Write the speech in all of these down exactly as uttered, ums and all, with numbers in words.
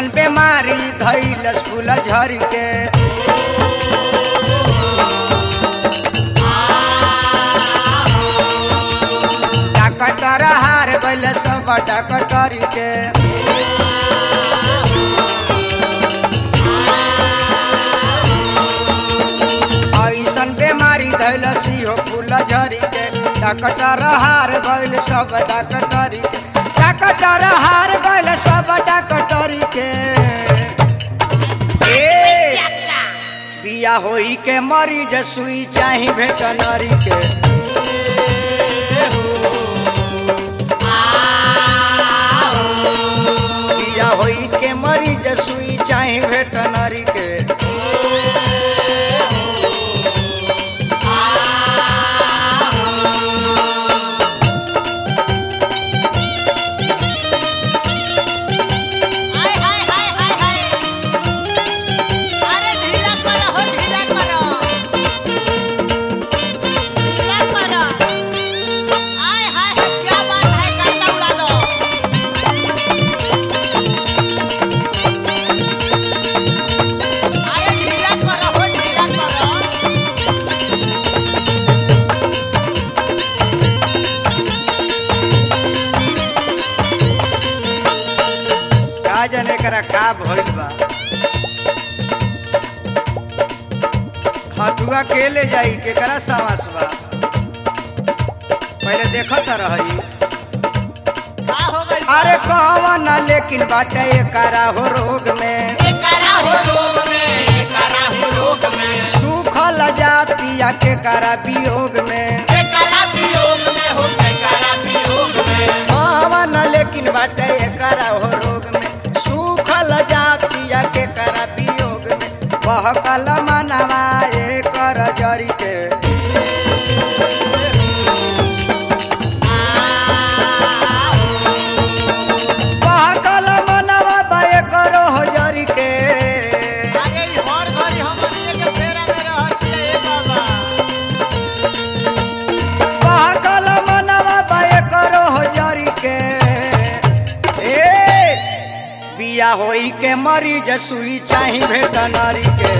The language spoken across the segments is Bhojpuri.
ऐसन बीमारी धैलस फूल झर के डॉक्टर हार गइल सब डॉक्टर के ऐसन बीमारी धैलस हो फूल झर के डॉक्टर हार गइल सब डॉक्टर के डॉक्टर हार गइल सब डॉक्टर के ए बिया होई के मरीज सुई चाही वेटनरी के बिया होई के मरीज सुई चाही वेटनरी के जने करा का भइल बा हथुआ के ले जाई के करा सावास बा पहले देखत रही का हो गइल अरे कौन लेकिन बाटे एकरा हो रोग में एकरा हो रोग में एकरा हो रोग में सूखल जातिया के करा वियोग में एकरा वियोग में हो एकरा वियोग में कौन लेकिन बाटे एकरा हो रोग में सूखल जातिया के करा वियोग में बहकल मनवा एकर जरी के बहकल मनवा एकर हो जरी के अरे ई हर घड़ी हमनी के फेरा में रहत ए बाबा बहकल मनवा एकर हो जरी के ए बिया होई के मरीज सुई चाही वेटनरी के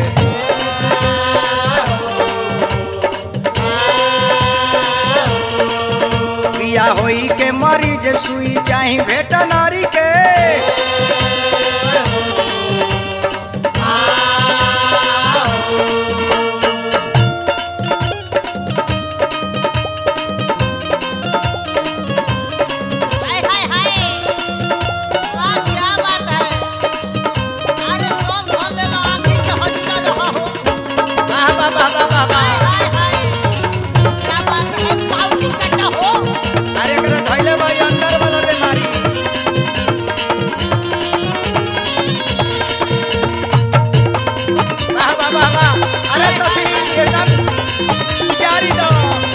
बिया होई के मरीज सुई चाही वेटनरी के हाय हाय हाय वाह क्या बात है अरे लोग भले लो आखिर के हजरा रहा हो वाह वाह वाह वाह वाह हाय हाय हाय क्या बात है पाउटी कट्टा हो अरे एकरा धइले भाई अंदर वाला बीमारी वाह वाह वाह वाह अरे तस्वीर एकदम जारी दो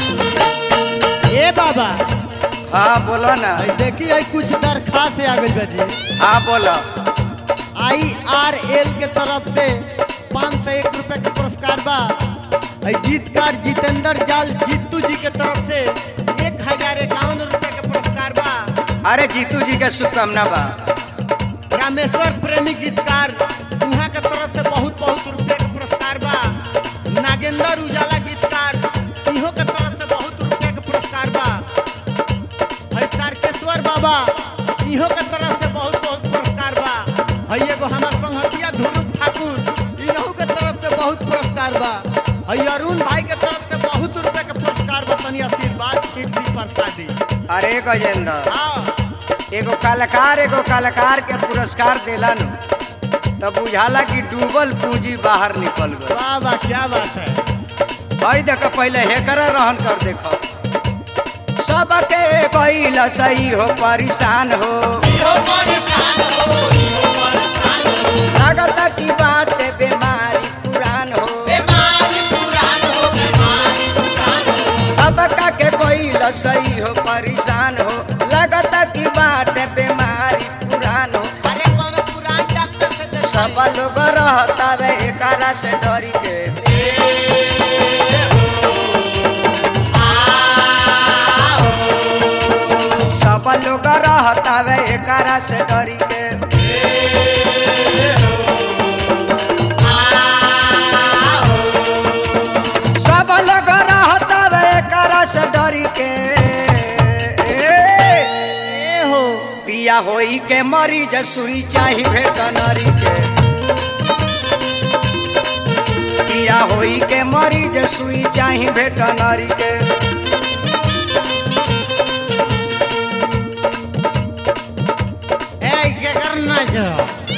ए बाबा हाँ बोलो ना आई देखी आई कुछ दरखास्त आ गई बा जी हाँ बोलो आई आर एल के तरफ से पाँच सौ एक रुपए का पुरस्कार बा आई गीतकार जितेंद्र जाल जीतू जी के तरफ से एक हजार इक्यावन रुपए का पुरस्कार बा अरे जीतू जी के शुभकामना बा रामेश्वर प्रेमी गीतकार उहाँ के तरफ से बहुत बहुत रुपए का पुरस्कार बा नागेंद्र उजाला गीतकार इहो के तरफ से बहुत रुपए का पुरस्कार बा हई तारकेश्वर बाबा इहो के तरफ से बहुत बहुत पुरस्कार बा हई एगो हमार संगतिया धुरु ठाकुर इनहु के तरफ से बहुत पुरस्कार बा हई अरुण भाई के तरफ से बहुत रुपए का पुरस्कार बा तनी आशीर्वाद सिद्धि प्रसादी अरे गजेंद्र हाँ एगो कलाकार एगो कलाकार के पुरस्कार देला नु तब बुझाला कि डूबल पूंजी बाहर निकल गई वाह वाह क्या बात है भाई देखो पहले हेकर रहन कर देखो सबके कैला सही हो परेशान हो यो परेशान हो यो परेशान हो लगता की बात बीमारी पुरान हो बीमारी पुरान हो बीमारी पुरान हो सबका के कैला सही हो परेशान हो लगता की बात बीमारी पुरान हो अरे कौन पुरान डॉक्टर से तो सब लोग रहता वे एकरा से डरी के सब लोग रहता वे एकरा से डरी के सब लोग रहता एकरा से डरी के ए हो पिया होई के मरीज सुई चाही वेटनरी के पिया होई के मरीज सुई चाही वेटनरी के ए के करना जो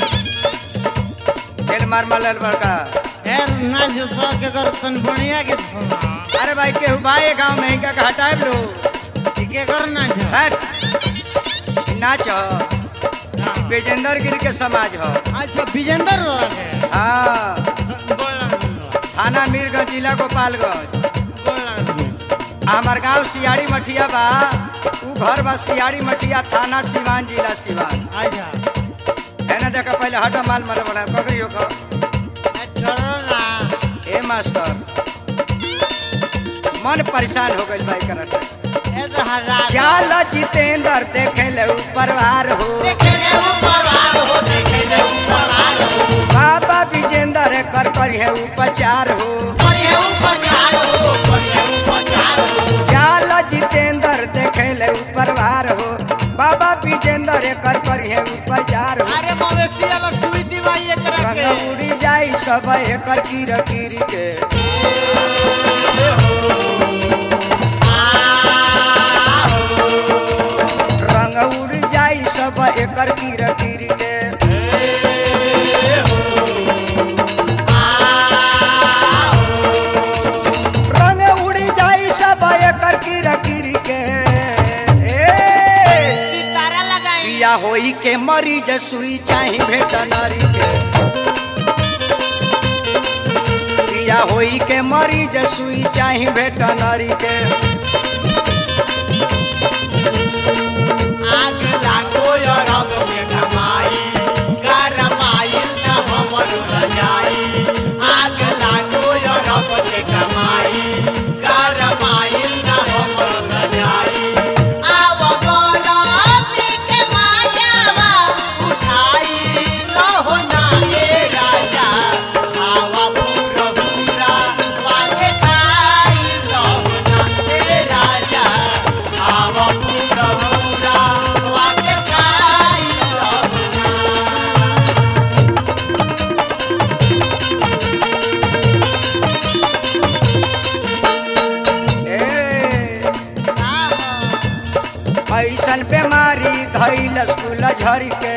खेल मार मलल बड़का ए ना जो तो के कर तन बढ़िया के सुना अरे भाई केहू भाई गाँव में इनका हटाए लो के करना जो हट नाच विजेंद्र गिरी के समाज हो अच्छा विजेंद्र रहे हाँ गोला थाना मीरगंज जिला गोपालगंज गोला हमार गांव सियाड़ी मठिया बा ऊ घर बा सियाड़ी मठिया थाना सिवान जिला सिवान अच्छा है ना देखा पहले हटा माल मारे बड़ा पकड़ी हो छोड़ो ना ए मास्टर मन परेशान हो गइल भाई करा से ए तो हरा चाल जितेंद्र देखे ले ऊपर वार हो देखे ले ऊपर वार हो देखे ले ऊपर वार हो बाबा विजेंद्र कर कर है उपचार हो पर ये ऊपर चार हो पर ये ऊपर चार हो चाल जितेंद्र देखे ले ऊपर वार हो बाबा विजेंद्र कर कर है उपचार हो अरे मवेशी वाला सुई दिवाई एक रंग रखे उड़ी जाई सब एकर कीर कीर के रंग उड़ जाई सब एकर कीर कीर के रंग उड़ जाई सब एकर कीर कीर के सितारा लगाई पिया होई के मरीज सुई चाही वेटनरी के पिया होई के मरीज सुई चाही वेटनरी के आग लागो या रंग में कमाई गरमाई न हमर रजाई आग लागो या रंग में कमाई गरमाई न हमर रजाई आव गोलापी के माजावा उठाई रहो ना ए राजा आवा पूरा पूरा वाके खाई रहो ना ए राजा आवा पूरा पूरा वाके खाई रहो ए ना ऐसन बीमारी धैलस फूल झरी के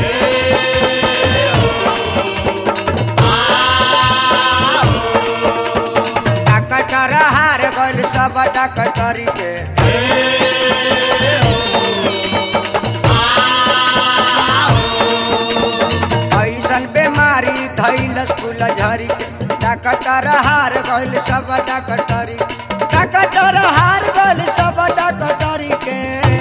डॉक्टर हार गइल सब डॉक्टरी के ऐसन बीमारी धैलस फूल झरी के डॉक्टर हार गइल सब डॉक्टरी डॉक्टर हार गइल सब डॉक्टरी के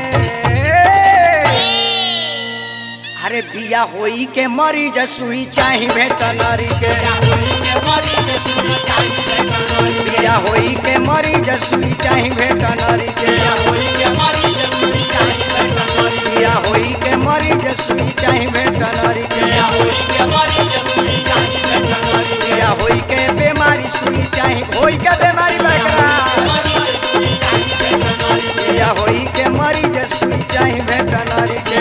अरे बिया होई के मरीज सुई चाही वेटनरी के बिया होई के मरीज सुई चाही वेटनरी के बिया होई के मरीज सुई चाही वेटनरी के बिया होई के बीमारी सुई चाही होई के बीमारी बकरा बिया होई के मरीज सुई चाही वेटनरी के